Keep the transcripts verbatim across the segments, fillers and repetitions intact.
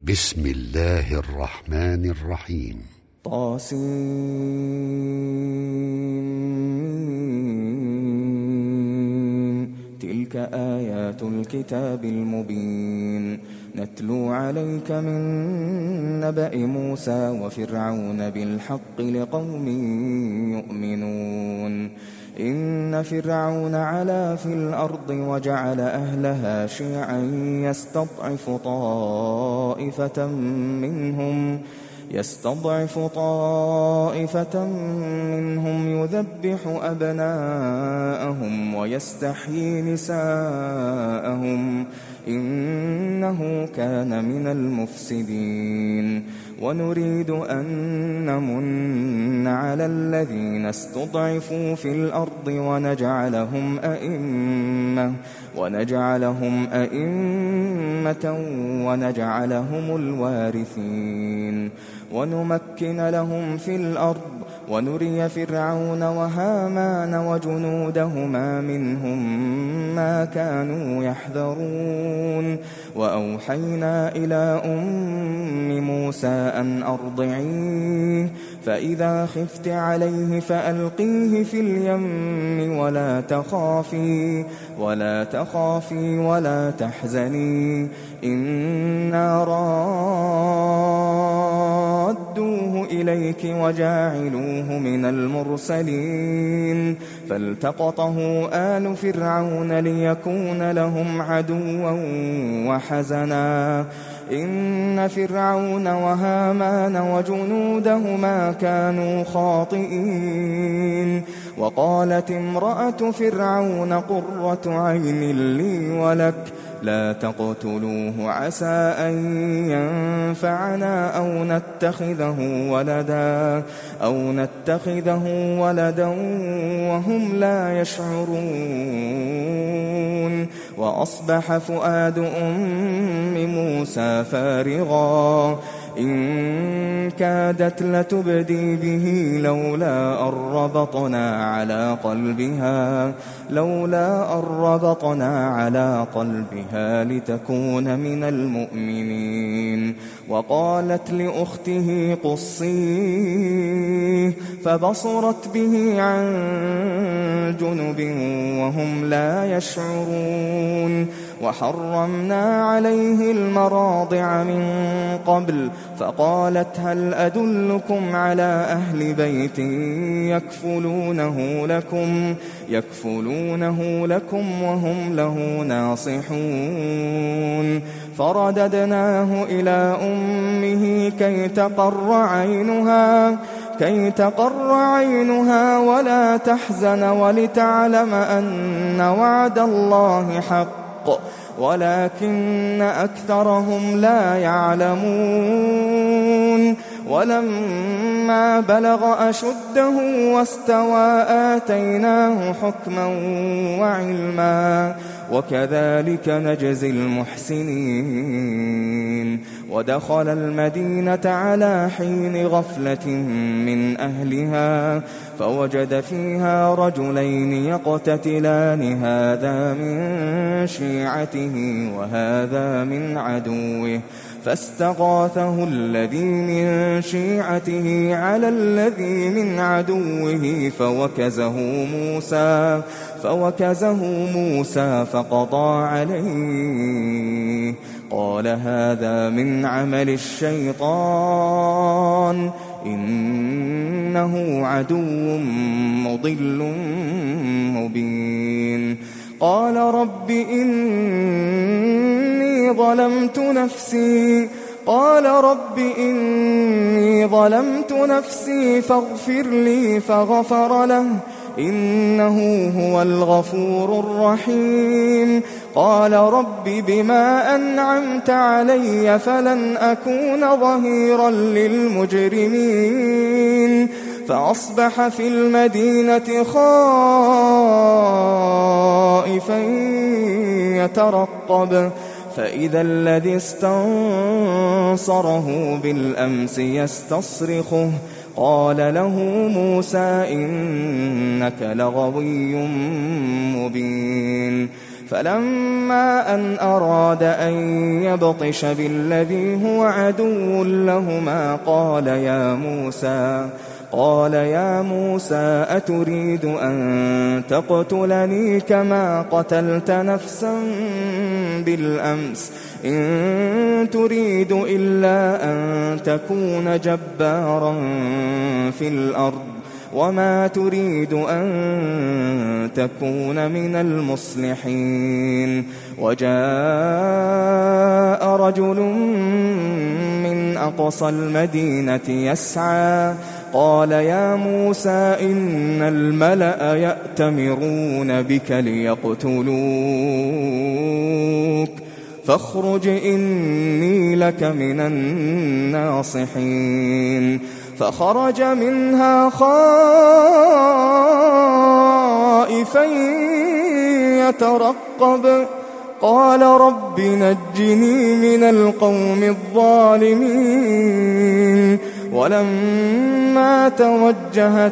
بسم الله الرحمن الرحيم. طاسين. تلك آيات الكتاب المبين نتلو عليك من نبأ موسى وفرعون بالحق لقوم يؤمنون. إن فرعون علا في الأرض وجعل أهلها شيعا يستضعف طائفة منهم يستضعف طائفة منهم يذبح أبناءهم ويستحيي نساءهم إنه كان من المفسدين. ونريد أن نمن على الذين استضعفوا في الأرض ونجعلهم أئمة ونجعلهم أئمة ونجعلهم الوارثين. ونمكن لهم في الأرض ونري فرعون وهامان وجنودهما منهم ما كانوا يحذرون. وأوحينا إلى أم موسى أن أرضعيه فإذا خفت عليه فألقيه في اليم ولا تخافي ولا تخافي ولا تحزني إنا رادوه إليك وجاعلوه من المرسلين. فالتقطه آل فرعون ليكون لهم عدوا وحزنا إن فرعون وهامان وجنودهما كانوا خاطئين. وقالت امرأة فرعون قرة عين لي ولك لا تقتلوه عسى أن ينفعنا أو نتخذه ولدا أو نتخذه ولدا وهم لا يشعرون. وأصبح فؤاد أم موسى فارغا إن كادت لتبدي به لولا أن ربطنا على قلبها لولا أن ربطنا على قلبها لتكون من المؤمنين. وقالت لأخته قصيه فبصرت به عن جنب وهم لا يشعرون. وحرمنا عليه المراضع من قبل فقالت هل أدلكم على أهل بيت يكفلونه لكم يكفلونه لكم وهم له ناصحون. فرددناه إلى أمه كي تقر عينها كي تقر عينها ولا تحزن ولتعلم أن وعد الله حق ولكن أكثرهم لا يعلمون. ولما بلغ أشده واستوى آتيناه حكما وعلما وكذلك نجزي المحسنين. ودخل المدينة على حين غفلة من أهلها فوجد فيها رجلين يقتتلان هذا من شيعته وهذا من عدوه فاستغاثه الذي من شيعته على الذي من عدوه فوكزه موسى فوكزه موسى فقضى عليه قال هذا من عمل الشيطان إنه عدو مضل مبين. قال رب إني ظلمت نفسي قال رب إني ظلمت نفسي فاغفر لي فغفر له إنه هو الغفور الرحيم. قال رب بما أنعمت علي فلن أكون ظهيرا للمجرمين. فأصبح في المدينة خائفا يترقب فإذا الذي استنصره بالأمس يستصرخه قال له موسى إنك لغوي مبين. فلما أن أراد أن يبطش بالذي هو عدو لهما قال يا موسى قال يا موسى أتريد أن تقتلني كما قتلت نفسا بالأمس إن تريد إلا أن تكون جبارا في الأرض وما تريد أن تكون من المصلحين وجاء رجل من أقصى المدينة يسعى قال يا موسى إن الملأ يأتمرون بك ليقتلوك فاخرج إني لك من الناصحين فخرج منها خائفا يترقب قال رب نجني من القوم الظالمين ولما توجه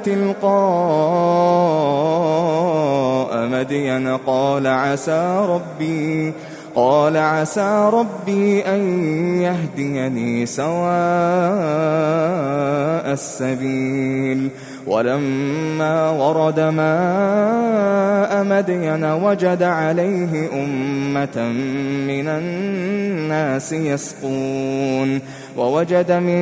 تلقاء مدين قال عسى ربي قال عسى ربي أن يهديني سواء السبيل ولما ورد ماء مدين وجد عليه أمة من الناس يسقون ووجد من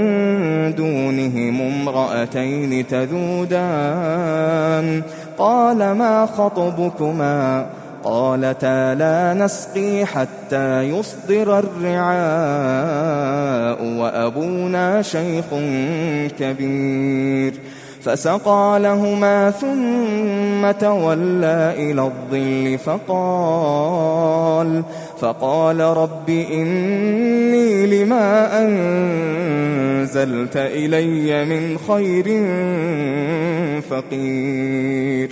دونهم امرأتين تذودان قال ما خطبكما قالتا لا نسقي حتى يصدر الرعاء وأبونا شيخ كبير فسقى لهما ثم تولى إلى الظل فقال فقال رب إني لما أنزلت إلي من خير فقير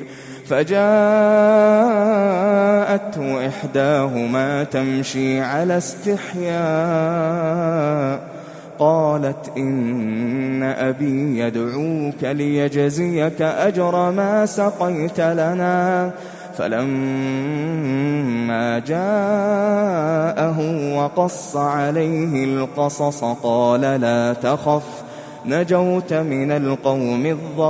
فجاءته إحداهما تمشي على استحياء قالت إن أبي يدعوك ليجزيك أجر ما سقيت لنا فلما جاءه وقص عليه القصص قال لا تخف نجوت من القوم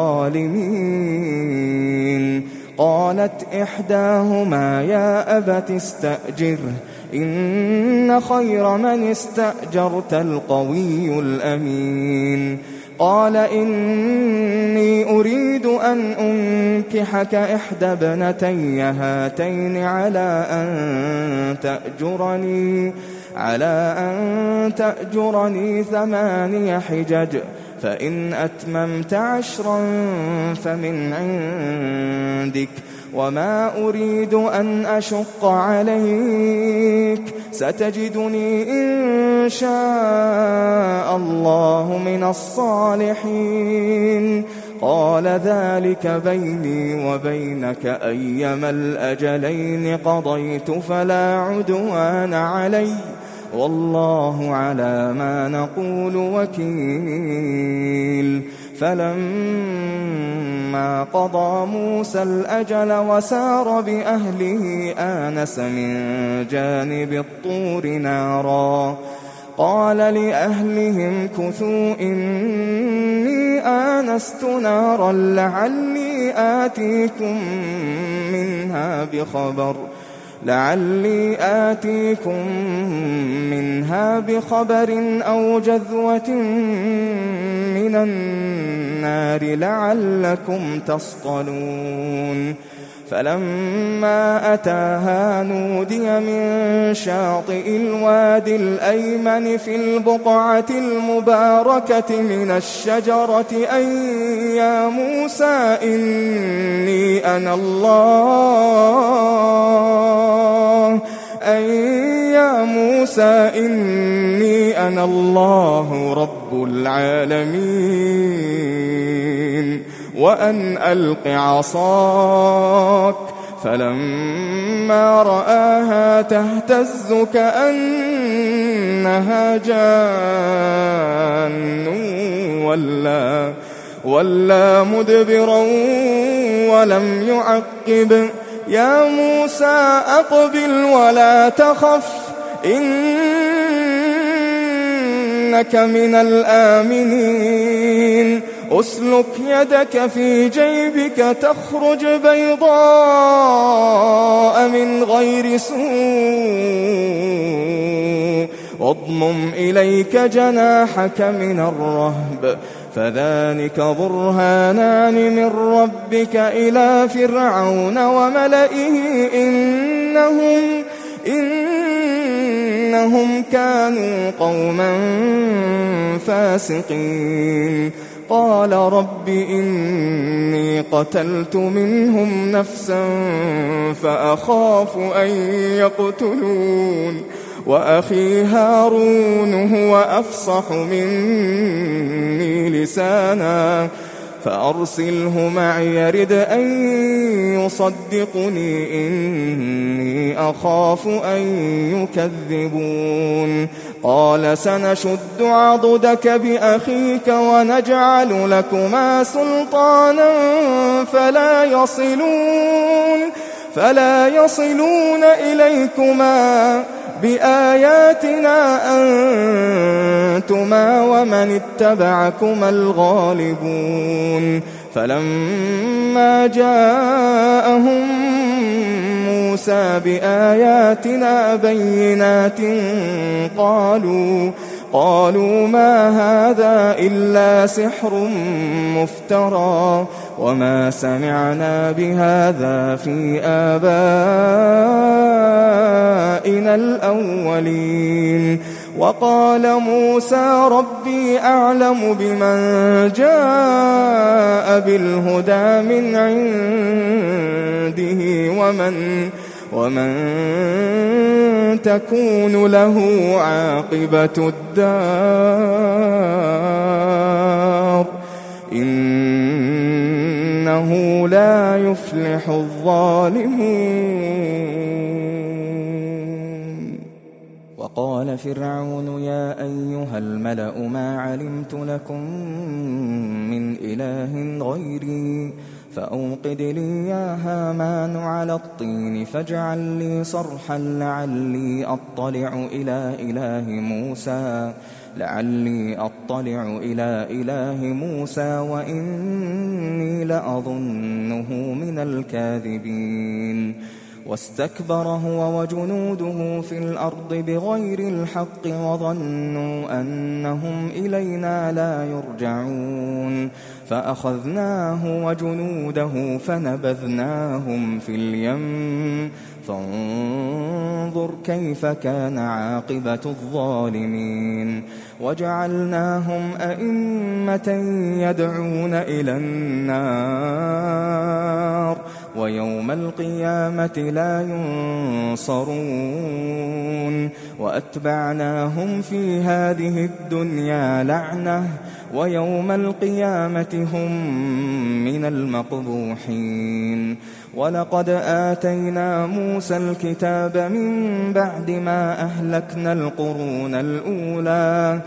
الظالمين قالت إحداهما يا أبت استأجره إن خير من استأجرت القوي الأمين قال إني أريد أن أنكحك إحدى ابنتي هاتين على أن تأجرني على أن تأجرني ثماني حجج فإن أتممت عشرا فمن عندك وما أريد أن أشق عليك ستجدني إن شاء الله من الصالحين قال ذلك بيني وبينك أيما الأجلين قضيت فلا عدوان علي والله على ما نقول وكيل فلما قضى موسى الأجل وسار بأهله آنس من جانب الطور نارا قال لأهلهم كثوا إني آنست نارا لعلي آتيكم منها بخبر لعلي آتيكم منها بخبر أو جذوة من النار لعلكم تصطلون فلما أتاها نودي من شاطئ الوادي الأيمن في البقعة المباركة من الشجرة أن يا موسى إني أنا الله أن يا موسى إني أنا الله رب العالمين وأن ألق عصاك فلما رآها تهتز كأنها جان ولا, ولا مدبرا ولم يعقب يا موسى أقبل ولا تخف إنك من الآمنين أسلك يدك في جيبك تخرج بيضاء من غير سوء واضمم إليك جناحك من الرهب فذلك برهانان من ربك إلى فرعون وملئه إنهم إنهم كانوا قوما فاسقين قال رب إني قتلت منهم نفسا فأخاف أن يقتلون وأخي هارون هو أفصح مني لسانا فأرسله معي يرد أن يصدقني إني أخاف أن يكذبون قال سنشد عضدك بأخيك ونجعل لكما سلطانا فلا يصلون فلا يصلون إليكما بآياتنا أنتما ومن اتبعكما الغالبون فلما جاءهم موسى بآياتنا بينات قالوا قالوا ما هذا إلا سحر مفترى وما سمعنا بهذا في آبائنا الأولين وقال موسى ربي أعلم بمن جاء بالهدى من عنده ومن ومن تكون له عاقبة الدار إنه لا يفلح الظالمون وقال فرعون يا أيها الملأ ما علمت لكم من إله غيري فأوقد لي يا هامان على الطين فاجعل لي صرحا لعلي أطلع إلى إله موسى لعلي أطلع إلى إله موسى وإني لأظنه من الكاذبين واستكبر هو وجنوده في الأرض بغير الحق وظنوا أنهم إلينا لا يرجعون فأخذناه وجنوده فنبذناهم في اليم فانظر كيف كان عاقبة الظالمين وجعلناهم أئمة يدعون إلى النار ويوم القيامة لا ينصرون وأتبعناهم في هذه الدنيا لعنة ويوم القيامة هم من المقبوحين ولقد آتينا موسى الكتاب من بعد ما أهلكنا القرون الأولى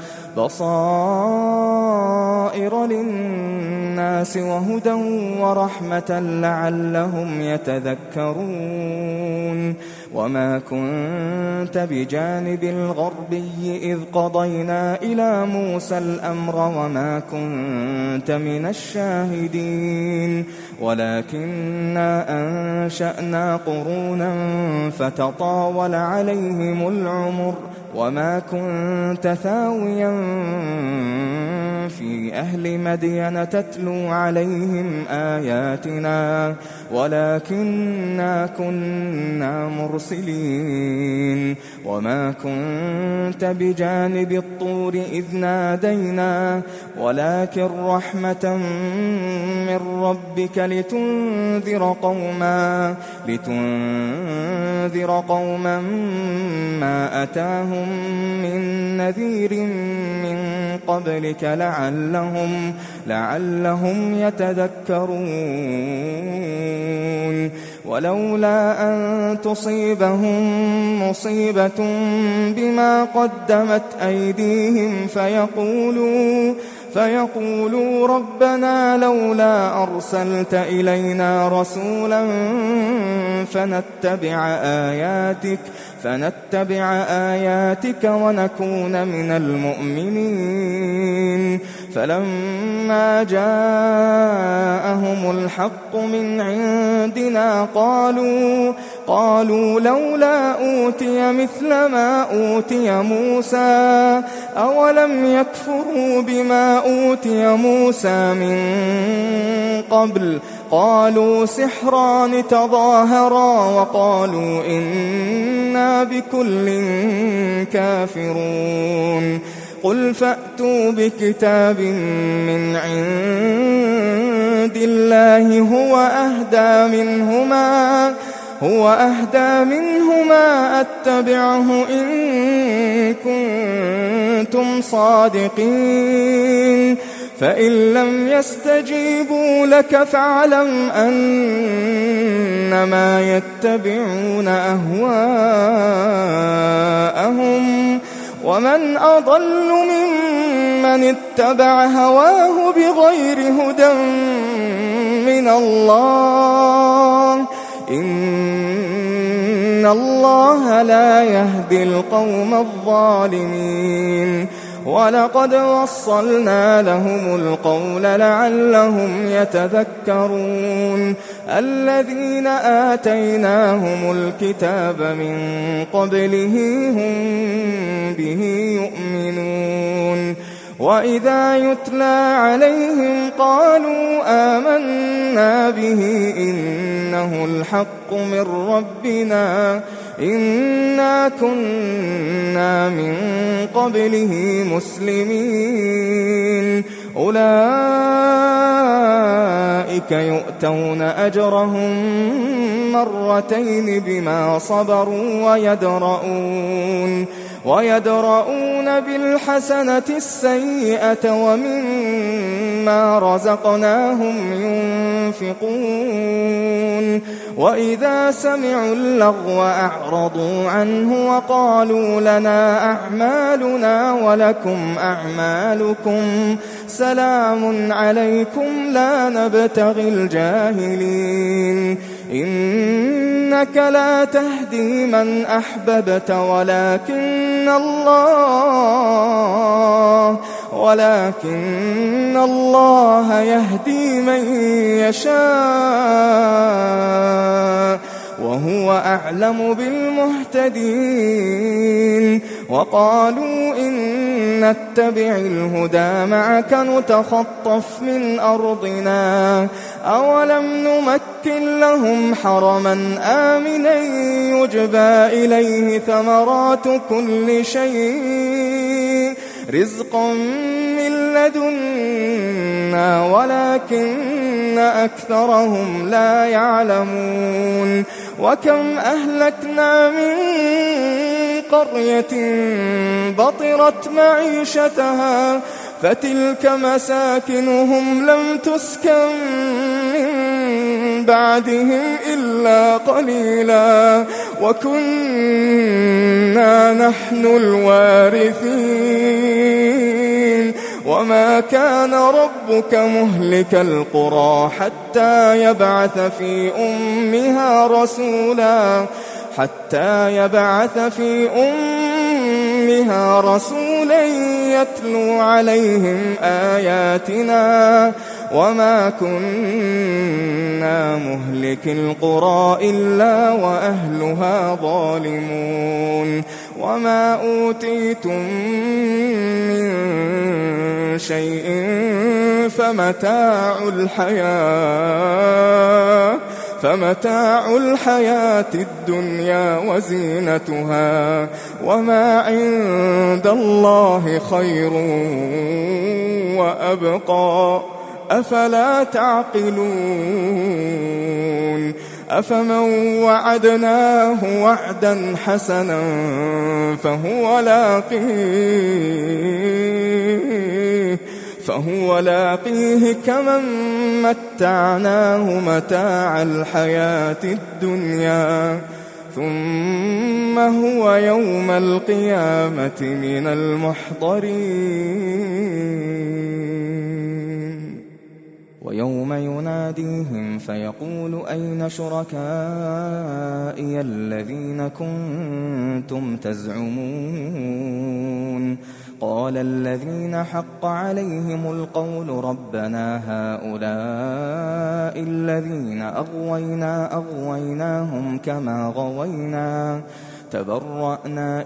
بصائر للناس وهدى ورحمة لعلهم يتذكرون وما كنت بجانب الغربي إذ قضينا إلى موسى الأمر وما كنت من الشاهدين ولكننا أنشأنا قرونا فتطاول عليهم العمر وما كنت ثاويا في أهل مدين تتلو عليهم آياتنا ولكننا كنا مرسلين وما كنت بجانب الطور إذ نادينا ولكن رحمة من ربك لتنذر قوما لتنذر قوما ما أتاهم من نذير من قبلك لعلهم لعلهم يتذكرون ولولا أن تصيبهم مصيبة بما قدمت أيديهم فيقولوا فيقولوا ربنا لولا أرسلت إلينا رسولا فنتبع آياتك فنتبع آياتك ونكون من المؤمنين. فلما جاءهم الحق من عندنا قالوا قالوا لولا أوتي مثل ما أوتي موسى أولم يكفروا بما أوتي موسى من قبل قالوا سحران تظاهرا وقالوا إنا بكل كافرون. قل فأتوا بكتاب من عند الله هو أهدى منهما هو أهدى منهما أتبعه إن كنتم صادقين. فإن لم يستجيبوا لك فاعلم أنما يتبعون أهواءهم ومن أضل ممن اتبع هواه بغير هدى من الله إن الله لا يهدي القوم الظالمين. ولقد وصلنا لهم القول لعلهم يتذكرون. الذين آتيناهم الكتاب من قبله هم به يؤمنون. وإذا يتلى عليهم قالوا آمنا به إنه الحق من ربنا إنا كنا من قبله مسلمين. أولئك يؤتون أجرهم مرتين بما صبروا ويدرؤون ويدرؤون بالحسنة السيئة ومما رزقناهم ينفقون. وإذا سمعوا اللغو أعرضوا عنه وقالوا لنا أعمالنا ولكم أعمالكم سلام عليكم لا نبتغي الجاهلين. إنك لا تهدي من أحببت ولكن الله ولكن الله يهدي من يشاء وهو أعلم بالمهتدين. وقالوا إن نتبع الهدى معك نتخطف من أرضنا أولم نمكن لهم حرما آمنا يجبى إليه ثمرات كل شيء رزقا من لدنا ولكن أكثرهم لا يعلمون. وكم أهلكنا من قرية بطرت معيشتها فتلك مساكنهم لم تسكن من بعدهم إلا قليلا وكنا نحن الوارثين. وما كان ربك مهلك القرى حتى يبعث في أمها رسولا حتى يبعث في أمها رسولا يتلو عليهم آياتنا وما كنا مهلك القرى إلا وأهلها ظالمون. وما أوتيتم من شيء فمتاع الحياة فمتاع الحياة الدنيا وزينتها وما عند الله خير وأبقى أفلا تعقلون. أفمن وعدناه وعدا حسنا فهو لاقيه فهو لاقيه كمن متعناه متاع الحياة الدنيا ثم هو يوم القيامة من المحضرين. ويوم يناديهم فيقول أين شركائي الذين كنتم تزعمون قال الذين حق عليهم القول ربنا هؤلاء الذين أغوينا أغويناهم كما غوينا تبرأنا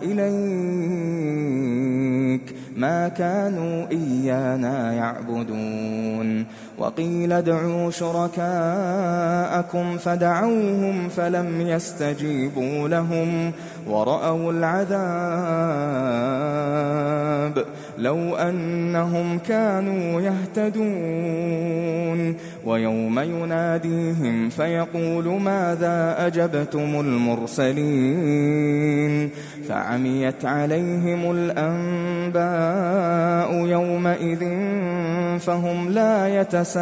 إليك ما كانوا إيانا يعبدون وقيل ادعوا شركاءكم فدعوهم فلم يستجيبوا لهم ورأوا العذاب لو أنهم كانوا يهتدون. ويوم يناديهم فيقول ماذا أجبتم المرسلين فعميت عليهم الأنباء يومئذ فهم لا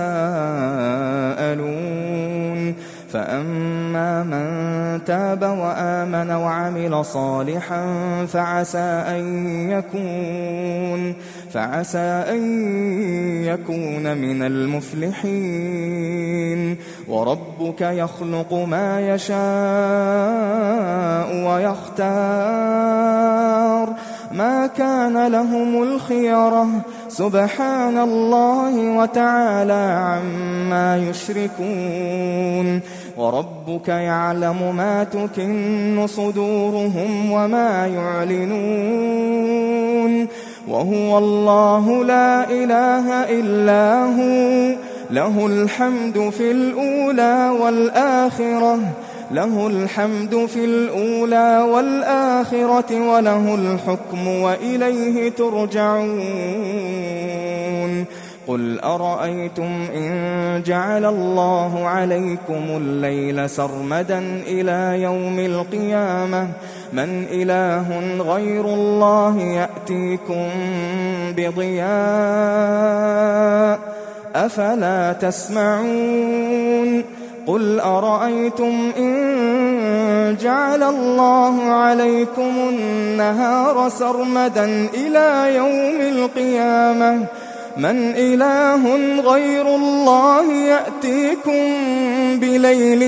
يتساءلون فأما من تاب وآمن وعمل صالحا فعسى أن يكون فعسى أن يكون من المفلحين. وربك يخلق ما يشاء ويختار ما كان لهم الخيرة سبحان الله وتعالى عما يشركون. وربك يعلم ما تكن صدورهم وما يعلنون وهو الله لا إله إلا هو له الحمد في الأولى والآخرة له الحمد في الأولى والآخرة وله الحكم وإليه ترجعون. قل أرأيتم إن جعل الله عليكم الليل سرمدا إلى يوم القيامة من إله غير الله يأتيكم بضياء أفلا تسمعون. قل أرأيتم إن جعل الله عليكم النهار سرمدا إلى يوم القيامة من إله غير الله يأتيكم بليل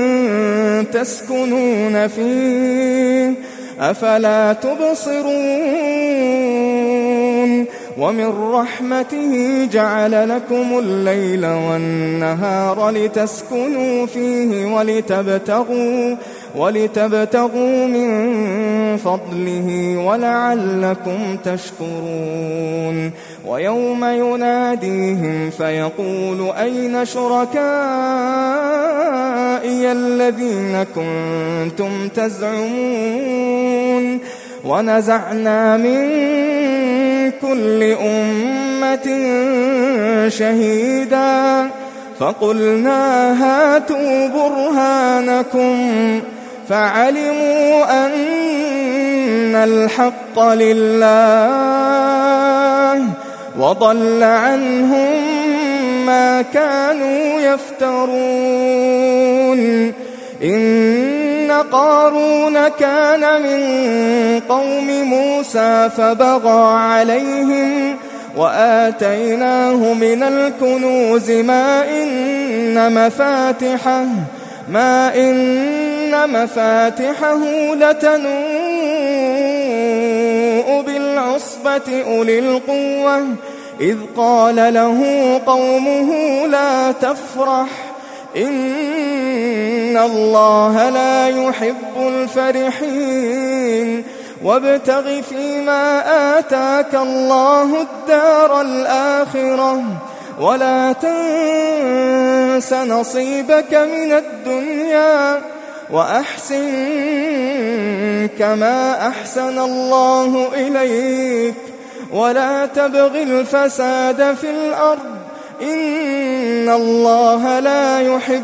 تسكنون فيه أفلا تبصرون. ومن رحمته جعل لكم الليل والنهار لتسكنوا فيه ولتبتغوا, ولتبتغوا من فضله ولعلكم تشكرون. ويوم يناديهم فيقول أين شركائي الذين كنتم تزعمون ونزعنا من كل أمة شهيدا فقلنا هاتوا برهانكم فعلموا أن الحق لله وضل عنهم ما كانوا يفترون. إن قارون كان من قوم موسى فبغى عليهم وآتيناه من الكنوز ما إن مفاتحه ما إن مفاتحه لتنوء بالعصبة أولي القوة إذ قال له قومه لا تفرح إن الله لا يحب الفرحين. وابتغ فيما آتاك الله الدار الآخرة ولا تنس نصيبك من الدنيا وأحسن كما أحسن الله إليك ولا تبغ الفساد في الأرض إن الله لا يحب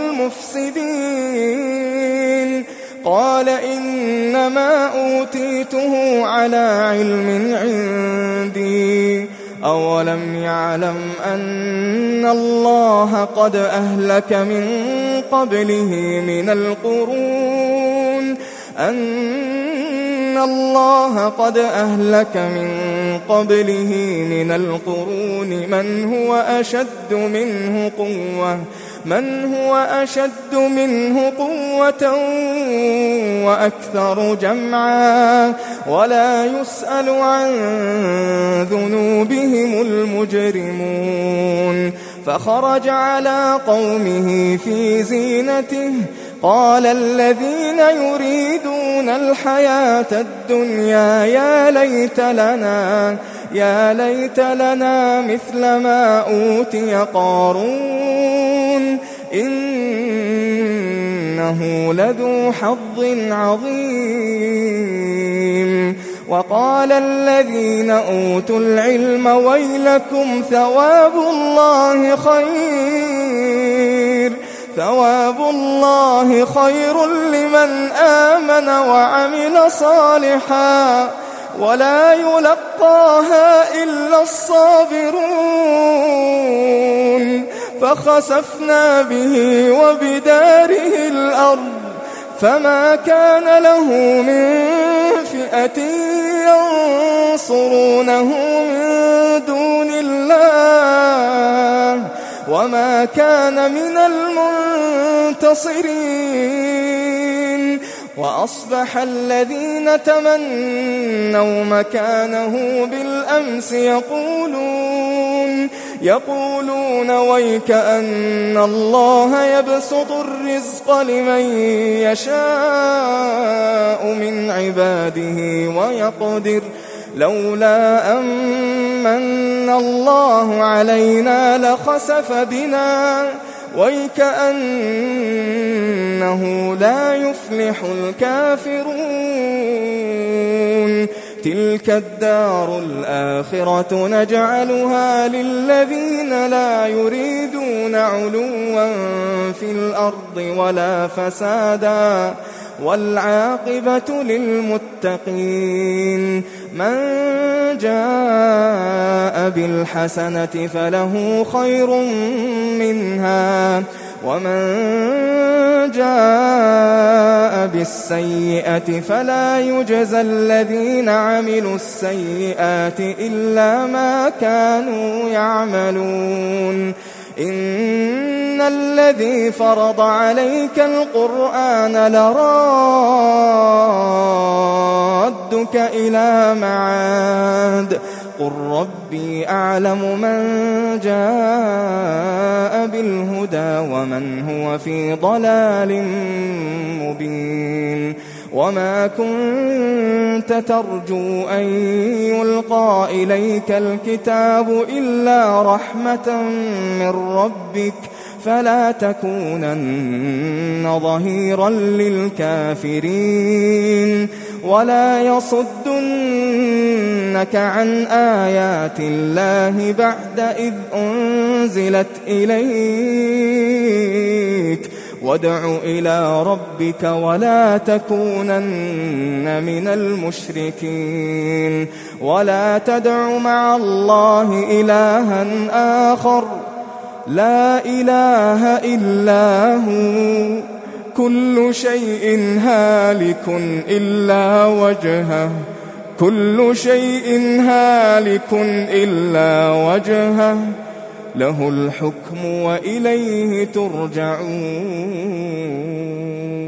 المفسدين. قال إنما أوتيته على علم عندي أولم يعلم أن الله قد أهلك من قبله من القرون أن الله قد أهلك من قبله من القرون من هو أشد منه قوة من هو أشد منه قوة وأكثر جمعا ولا يسأل عن ذنوبهم المجرمون. فخرج على قومه في زينته قال الذين يريدون الحياة الدنيا يا ليت لنا يا ليت لنا مثل ما أوتي قارون إنه لذو حظ عظيم. وقال الذين أوتوا العلم ويلكم ثواب الله خير ثواب الله خير لمن آمن وعمل صالحا ولا يلقاها إلا الصابرون. فخسفنا به وبداره الأرض فما كان له من فئة ينصرونه من دون الله وما كان من المنتصرين. وأصبح الذين تمنوا مكانه بالأمس يقولون يقولون ويك أن الله يبسط الرزق لمن يشاء من عباده ويقدر لولا أمن الله علينا لخسف بنا ويكأنه لا يفلح الكافرون. تلك الدار الآخرة نجعلها للذين لا يريدون علوا في الأرض ولا فسادا والعاقبة للمتقين. من جاء بالحسنة فله خير منها ومن جاء بالسيئة فلا يجزى الذين عملوا السيئات إلا ما كانوا يعملون. إن الذي فرض عليك القرآن لرادك إلى معاد قل ربي أعلم من جاء بالهدى ومن هو في ضلال مبين. وما كنت ترجو أن يلقى إليك الكتاب إلا رحمة من ربك فلا تكونن ظهيرا للكافرين. ولا يصدنك عن آيات الله بعد إذ أنزلت إليك وادع إلى ربك ولا تكونن من المشركين. ولا تدع مع الله إلها آخر لا إله إلا هو كل شيء هالك إلا وجهه كل شيء هالك إلا وجهه له الحكم وإليه ترجعون.